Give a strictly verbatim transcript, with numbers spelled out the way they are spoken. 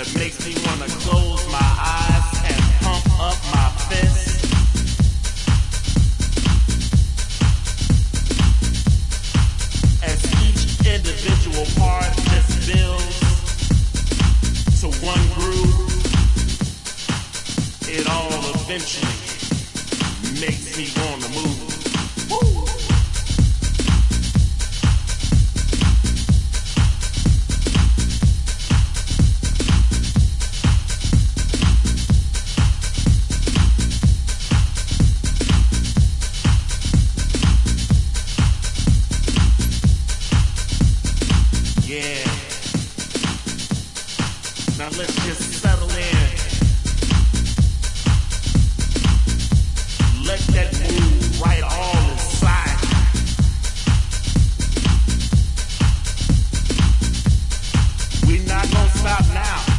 that makes me wanna close my eyes and pump up my fist. As each individual part just builds to one groove, it all eventually makes me wanna move. Woo! Yeah. Now let's just settle in.